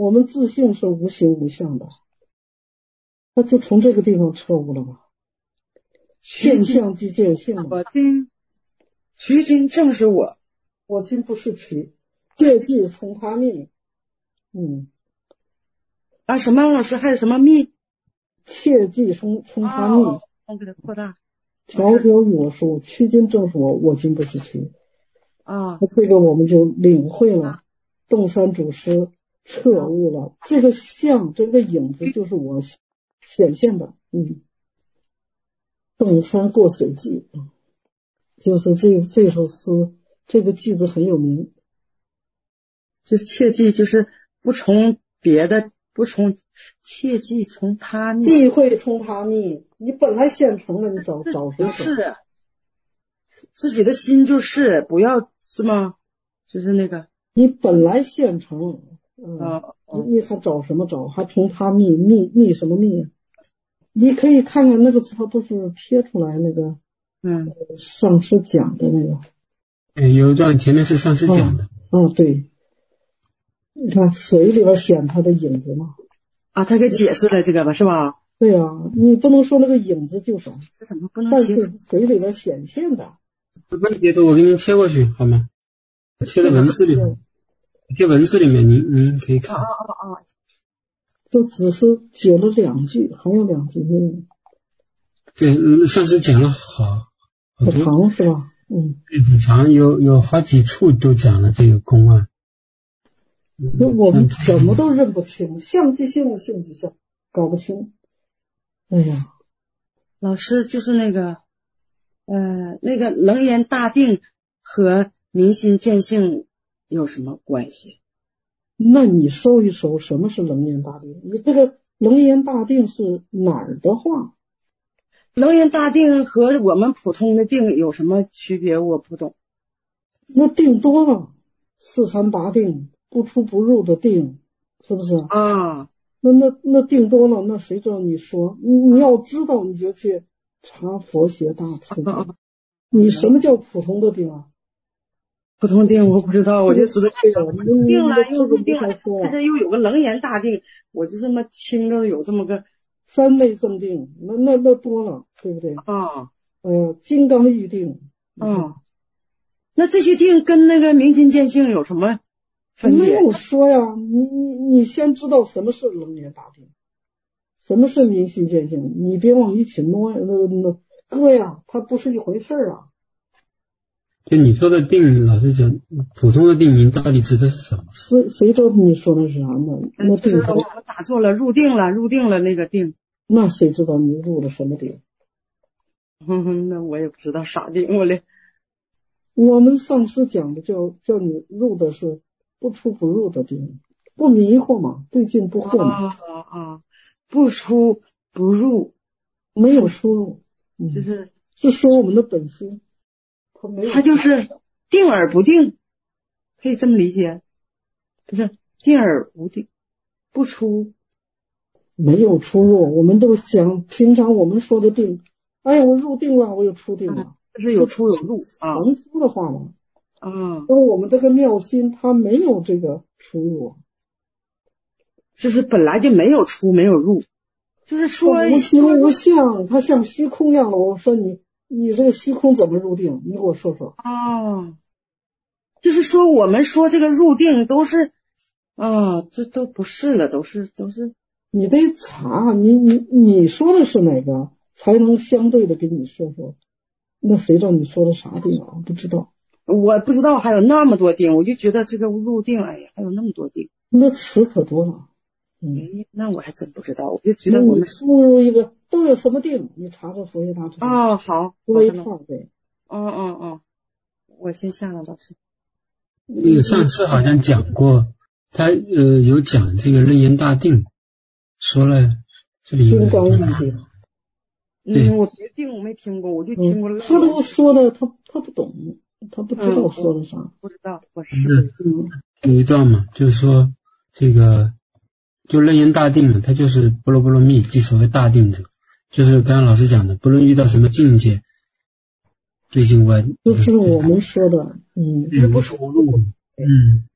C: 我们自性是无形无相的，那就从这个地方彻悟了吧。见相即见性，
E: 我今取今正是我，
C: 我今不是取，戒即从他密。嗯，
E: 啊什么老师还有什么密？
C: 切记从从他密。
E: 哦，我给它扩大。
C: 条条与我说，取今正是我，我今不是取。
E: 啊，
C: 那这个我们就领会了，洞山祖师彻悟了，这个相，这个影子就是我显现的。嗯。洞山过水记，就是这这首诗，这个句子很有名。
E: 就切记就是不从别的，不从切记从他密，
C: 忌讳从他密。你本来现成了，你找找谁？
E: 是自己的心就是不要是吗？就是那个
C: 你本来现成，嗯，
E: 啊、
C: 你你还找什么找？还从他密密密什么密？你可以看看那个他不是贴出来那个，
E: 嗯，
C: 上师讲的那个，
A: 嗯，有一段前面是上师讲的，
C: 嗯、哦，对，你看水里边显他的影子嘛，
E: 啊，他给解释了这个吧，是吧？
C: 对啊，你不能说那个影子就是，
E: 这怎么不能？
C: 但是水里边显现的，
A: 不能截图，我给您切过去好吗？切在文字里面，贴文字里面，您您可以看。
E: 啊啊啊！
C: 就只是解了两句，还有两句没有。
A: 对，上次讲了好好
C: 很长是吧？嗯，
A: 很长，有有好几处都讲了这个公案。
C: 那我们怎么都认不清，相即性，性即相，搞不清。哎呀，
E: 老师就是那个，呃，那个楞严大定和明心见性有什么关系？
C: 那你搜一搜什么是楞严大定？你这个楞严大定是哪儿的话？
E: 楞严大定和我们普通的定有什么区别？我不懂。
C: 那定多了，四禅八定，不出不入的定，是不是
E: 啊？
C: 那那那定多了，那谁知道你说？你你要知道，你就去查佛学大辞。
E: 啊、
C: 你什么叫普通的定啊？
E: 普通定我不知道，我就知道定了又入定了，但是又有个楞严大定，我就这么听着有这么个
C: 三昧正定，那那那多了，对不对？
E: 啊，
C: 呃，金刚玉定
E: 啊，那这些定跟那个明心见性有什么分别？
C: 没有说呀，你你你先知道什么是楞严大定，什么是明心见性，你别往一起挪那那哥呀，它不是一回事啊。
A: 就你说的定，老实讲，普通的定名到底指的是什么？
C: 谁谁知道你说的是啥呢？那定
E: 我们打错了，入定了，入定了那个定。
C: 那谁知道你入了什么定？
E: 嗯，那我也不知道啥定我嘞。
C: 我们上师讲的叫叫你入的是不出不入的定，不迷惑嘛，对境不惑嘛。
E: 啊啊，不出不入，
C: 没有出入，嗯、
E: 就是
C: 是说我们的本心。
E: 它就是定而不定，可以这么理解，不是定而无定，不出，
C: 没有出入。我们都讲平常我们说的定，哎呀，我入定了，我又出定了，
E: 这是有出有入啊。
C: 常出的话嘛，
E: 啊，
C: 那我们这个妙心它没有这个出入，
E: 就是本来就没有出没有入，就是说
C: 无形无相，它像虚空一样的。我说你。你这个虚空怎么入定？你给我说说。
E: 哦，就是说我们说这个入定都是，啊，这都不是了，都是都是。
C: 你得查，你你你说的是哪个，才能相对的给你说说。那谁知道你说的啥定啊？我不知道。
E: 我不知道还有那么多定，我就觉得这个入定，哎呀，还有那么多定。
C: 那词可多了。
E: 嗯，那我还真不知道，我就觉得我们
C: 输入一个都有什么定，你查查佛学大辞。
E: 哦，好，
C: 多一串对。
E: 哦哦哦，我先下了，老师。
A: 那个上次好像讲过，他呃有讲这个楞严大定，说了这里有。
C: 金刚玉定。
E: 嗯，我别定我没听过，我就听过了。
C: 嗯、他都说的，他他不懂，他不知道说的啥。
E: 嗯、不知道，我是。
A: 嗯，有一段嘛，就是说这个。就楞严大定嘛，它就是波罗波罗蜜，即所谓大定者，就是刚刚老师讲的，不论遇到什么境界，对境观，
C: 就是我们说的，嗯，
A: 是不出入，嗯，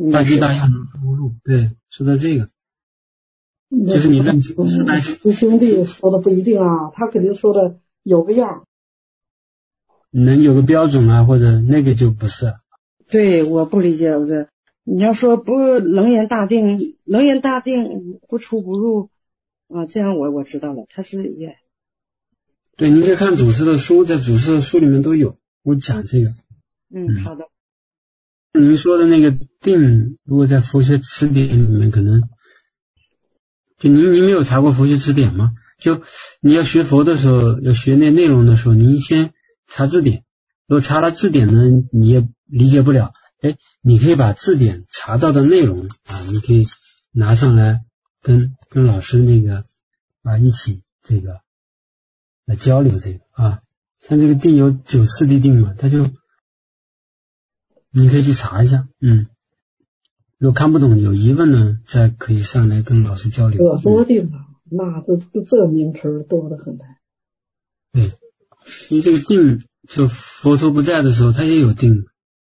A: 大吉大用能出无路，对，说的这个，就是你认清失败。
C: 师兄弟说的不一定啊，他肯定说的有个样，
A: 能有个标准啊，或者那个就不是。
E: 对，我不理解，我这你要说不楞严大定，楞严大定不出不入啊，这样我我知道了，他是也。
A: 对，你可以看祖师的书，在祖师的书里面都有，我讲这个。
E: 嗯，好的。
A: 您说的那个定，如果在佛学词典里面，可能就您您没有查过佛学词典吗？就你要学佛的时候，要学那内容的时候，您先查字典。如果查了字典呢，你也理解不了，哎，你可以把字典查到的内容啊，你可以拿上来跟跟老师那个啊一起这个来交流这个啊。像这个定有九次第定嘛，它就你可以去查一下，嗯。如果看不懂有疑问呢，再可以上来跟老师交流。
C: 可多定啊，那这这名词多得很的。
A: 对，因为这个定，就佛陀不在的时候，他也有定。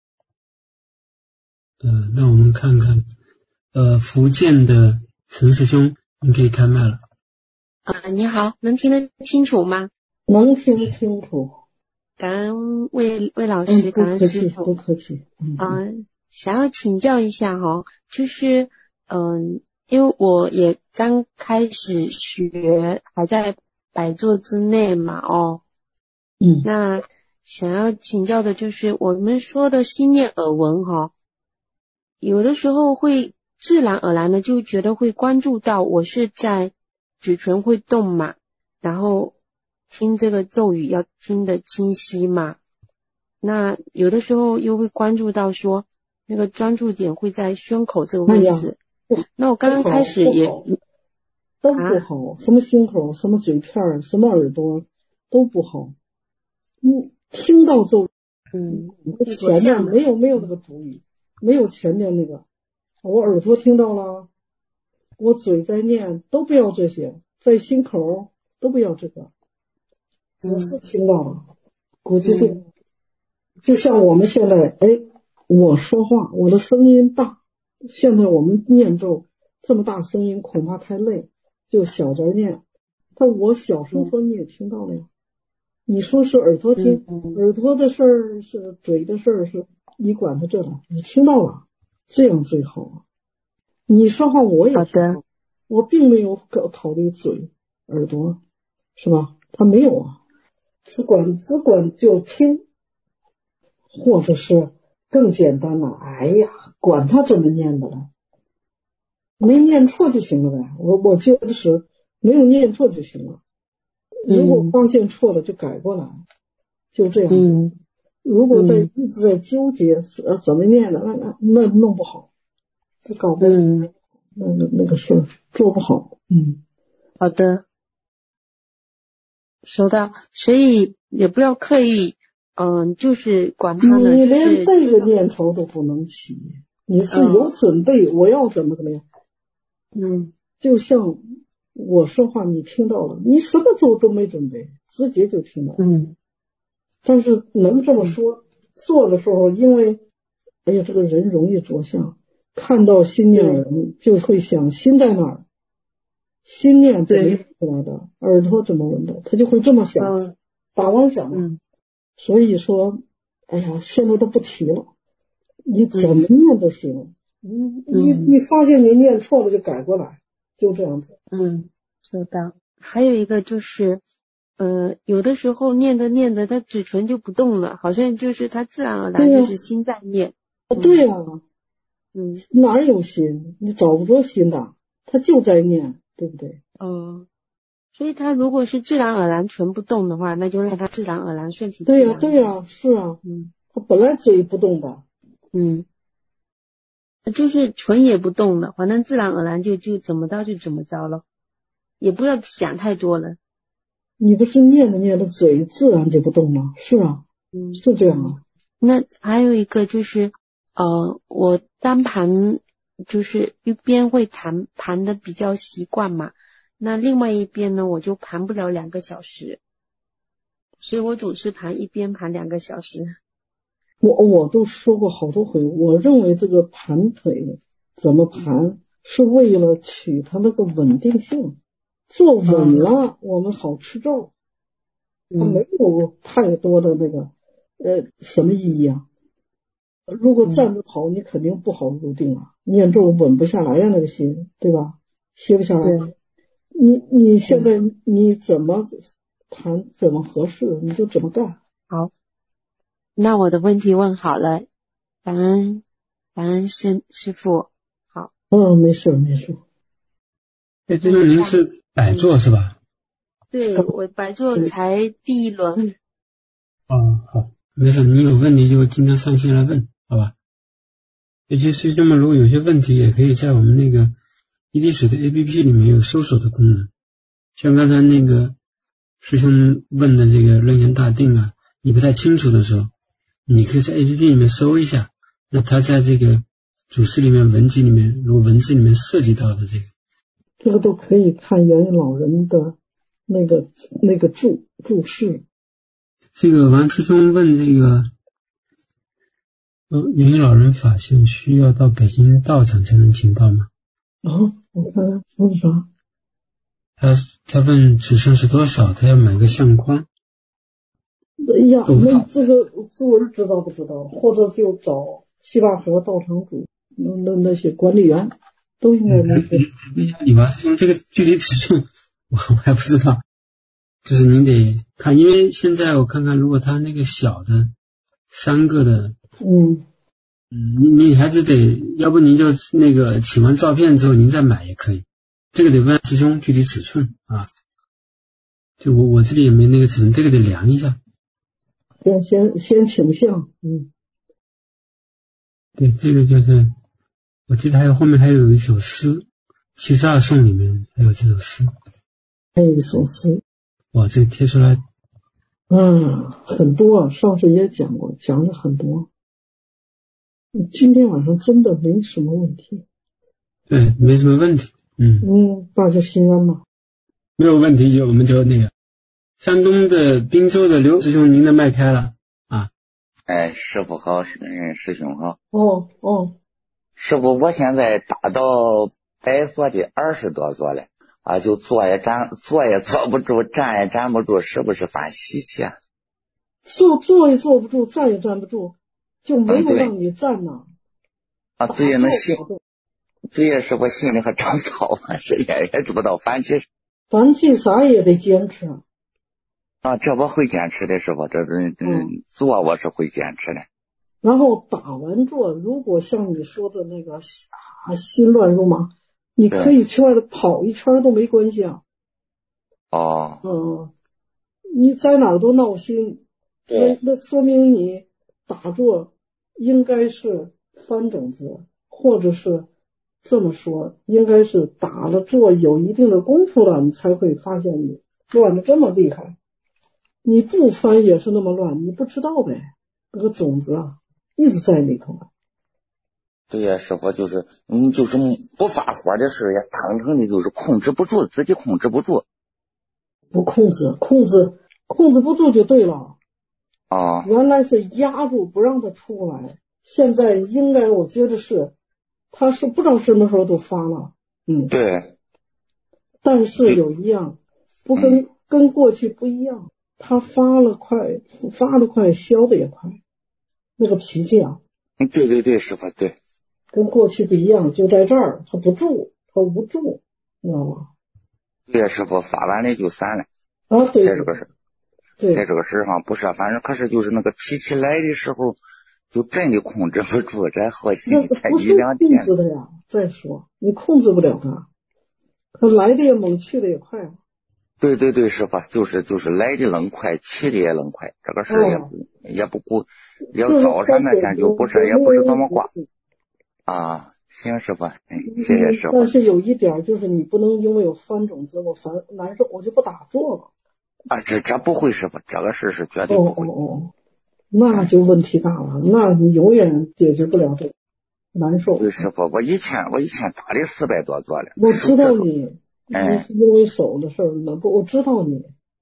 A: 呃，那我们看看，呃，福建的陈师兄，你可以开麦了。
F: 啊、呃，你好，能听得清楚吗？
C: 能听清楚。
F: 感恩魏魏老师，感恩师父，
C: 不客气。
F: 嗯、呃，想要请教一下哈，就是嗯、呃，因为我也刚开始学，还在百座之内嘛，哦，
C: 嗯，
F: 那想要请教的就是我们说的心念耳闻哈，有的时候会自然而然的就觉得会关注到我是在嘴唇会动嘛，然后听这个咒语要听得清晰嘛，那有的时候又会关注到说那个专注点会在胸口这个位置，
C: 哎、
F: 那我刚刚开始也
C: 都不好、啊，什么胸口，什么嘴片，什么耳朵都不好。嗯，听到咒，
F: 嗯，
C: 前面没有没有那个主语，没有前面那个，我耳朵听到了，我嘴在念，都不要这些，在心口都不要这个。只是听到了，估计这就像我们现在，哎，我说话，我的声音大，现在我们念咒这么大声音恐怕太累，就小点念。但我小声说你也听到了呀，你说是耳朵听，耳朵的事儿是嘴的事儿，是你管他这了，你听到了，这样最好啊。你说话我也听到，我并没有考虑嘴、耳朵，是吧？他没有啊。只管只管就听，或者是更简单了，哎呀，管他怎么念的了，没念错就行了呗。我我觉得是没有念错就行了，如果发现错了就改过来，嗯、就这样。
F: 嗯，
C: 如果在一直在纠结呃怎么念的，那那那弄不好，搞不好，
F: 嗯、
C: 那个那个事做不好。嗯，
F: 好的。收到，所以也不要刻意，嗯、呃，就是管他呢。
C: 你连这个念头都不能起，你是有准备，嗯、我要怎么怎么样。
F: 嗯，
C: 就像我说话，你听到了，你什么都都没准备，直接就听到了。
F: 嗯，
C: 但是能这么说，做的时候，因为哎呀，这个人容易着相，看到心念人就会想心在哪儿。心念怎么出来的，耳朵怎么闻的，他就会这么想，嗯、打妄想嘛。
F: 嗯、
C: 所以说，哎呀，现在都不提了，你怎么念都行。嗯、你你发现你念错了就改过来，就这样子。
F: 嗯，收到。还有一个就是，呃，有的时候念着念着，他嘴唇就不动了，好像就是他自然而然就是心在念。
C: 对呀、啊，
F: 嗯，
C: 哪有心？你找不着心的，他就在念。对不对？
F: 嗯，所以他如果是自然而然唇不动的话，那就让他自然而然顺其自
C: 然。
F: 然。
C: 对呀，对呀，是啊，
F: 嗯，
C: 他本来嘴不动的，
F: 嗯，就是唇也不动了，反正自然而然就就怎么着就怎么着了，也不要想太多了。
C: 你不是念着念着嘴自然就不动吗？是啊，
F: 嗯，
C: 是这样啊。
F: 那还有一个就是，呃，我单盘。就是一边会弹弹的比较习惯嘛，那另外一边呢我就盘不了两个小时，所以我总是盘一边盘两个小时。
C: 我我都说过好多回，我认为这个盘腿怎么盘是为了取它那个稳定性，做稳了我们好吃咒，它没有太多的那个呃什么意义啊。如果站着跑，你肯定不好入定啊，念咒稳不下来呀，那个心，对吧？歇不下来。你你现在你怎么盘怎么合适，你就怎么干。
F: 好，那我的问题问好了，感恩感恩师师父。好，
C: 嗯，没事没事。
A: 哎，这个您是摆坐是吧？
F: 对，我摆坐才第一轮。
A: 哦，好，没事，你有问题就经常上线来问，好吧？尤其是这么，如果有些问题，也可以在我们那个一滴水的 A P P 里面有搜索的功能。像刚才那个师兄问的这个楞严大定啊，你不太清楚的时候，你可以在 A P P 里面搜一下，那它在这个主释里面文集里面，如果文字里面涉及到的这个，
C: 这个都可以看元婴老人的那个那个注注释。
A: 这个王师兄问这个，呃，元婴老人法相需要到北京道场才能请到吗？
C: 啊，我看看说的啥？
A: 他他问尺寸是多少？他要买个相框。
C: 哎呀，那这个自个儿知道不知道？或者就找西坝河道场主，那那那些管理员都应该理解。
A: 你王师兄这个具体尺寸我我还不知道，就是您得看，因为现在我看看，如果他那个小的三个的，
C: 嗯
A: 嗯，你你还是得，要不您就那个请完照片之后您再买也可以，这个得问师兄具体尺寸啊。就我我这里也没那个尺寸，这个得量一下。
C: 先先先请相，嗯，
A: 对，这个就是我记得还有后面还有一首诗，七十二颂里面还有这首诗，
C: 还有一首诗。
A: 哇，这个贴出来，
C: 嗯，很多，上次也讲过，讲了很多。今天晚上真的没什么问题。
A: 对，没什么问题。嗯
C: 嗯，大家心安吗？
A: 没有问题，就我们就那个山东的滨州的刘师兄，您的麦开了啊。
G: 哎，师傅好，嗯，师兄好。
C: 哦哦，
G: 师傅，我现在达到摆坐的二十多座了啊，就坐也站，坐也坐不住，站也站不住，是不是犯习气啊？
C: 坐坐也坐不住，站也站不住，就没有让你站呢。
G: 啊，对呀，那心，对呀，师傅心里还长草啊，是也也知不到烦气。
C: 烦气啥也得坚持
G: 啊，这我会坚持的，师傅，这这这坐我是会坚持的。
C: 然后打完坐，如果像你说的那个啊心乱如麻，你可以去外头跑一圈都没关系啊。
G: 哦。
C: 嗯，你在哪儿都闹心，那那说明你打坐应该是翻种子，或者是这么说，应该是打了坐有一定的功夫了，你才会发现你乱得这么厉害。你不翻也是那么乱，你不知道呗，那个种子啊一直在里头。
G: 对呀，师傅，就是嗯，就是不发火的事也腾腾的，就是控制不住，自己控制不住。
C: 不控制，控制控制不住就对了。
G: 啊、哦，
C: 原来是压住不让它出来，现在应该我觉得是，他是不知道什么时候都发了。嗯，
G: 对。
C: 但是有一样，不跟、嗯、跟过去不一样，他发了快，发的快，消的也快，那个脾气啊。
G: 嗯，对对对，师傅对。
C: 跟过去不一样，就在这儿，他不住，他无助，你知道吗？
G: 对呀，师傅，发完了就散了。
C: 啊，对，
G: 在这个事，
C: 对，
G: 在这个事上不是，反正可是就是那个脾气来的时候，就真的控制不住，这好像才一两天。
C: 控制的呀，再说你控制不了他，他来的也猛，去的也快。
G: 对对对，师傅，就是就是来的冷快，去的也冷快，这个事也不、哦、也不顾，要早上那天就不是，也不是怎么挂。啊，行，师傅，哎，谢谢师傅。
C: 但是有一点就是你不能因为有翻种子，我烦难受，我就不打坐了。
G: 啊，这这不会，师傅，这个事是绝对不会。
C: 哦哦哦，那就问题大了，那你永远解决不了这个难受。
G: 对，师傅，我以前我以前打了四百多座了。
C: 我知道你，哎，你是因为手的事儿，那不我知道你，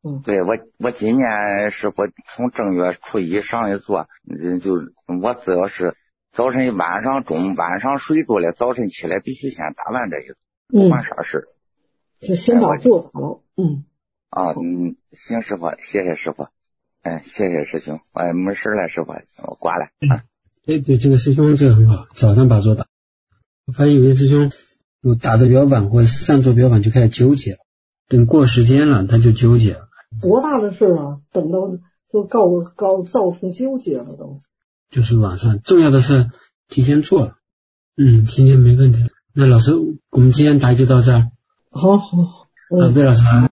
C: 嗯，
G: 对我我今年是我从正月初一上一做，嗯，就我只要是早晨晚上中晚上睡着了，早晨起来必须先打完这一个，不管啥事。
C: 就先把做打了。嗯。
G: 啊，嗯，行，师傅，谢谢师傅。哎，谢谢师兄，哎，没事了，师傅，我挂了。啊，
A: 对对，这个师兄这个很好，早上把做打。我发现有些师兄有打的比较晚，或者上做比较晚就开始纠结了，等过时间了他就纠结了。
C: 多大的事啊！等到就告告造成纠结了都。
A: 就是晚上，重要的是提前做了。嗯，今天没问题。那老师，我们今天答疑就到这儿。
C: 好好。
A: 嗯，魏老师。